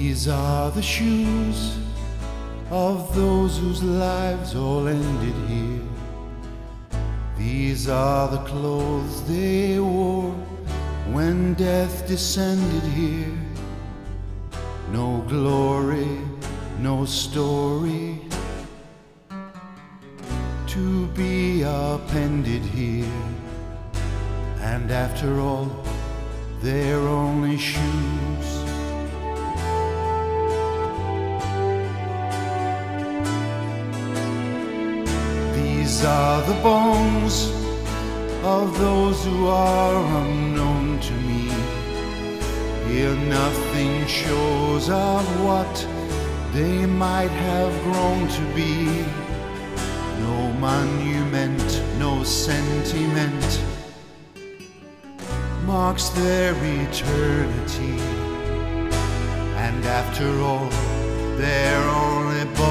These are the shoes of those whose lives all ended here. These are the clothes they wore when death descended here. No glory, no story to be appended here. And after all, they're only shoes. These are the bones of those who are unknown to me. Here nothing shows of what they might have grown to be. No monument, no sentiment marks their eternity. And after all, they're only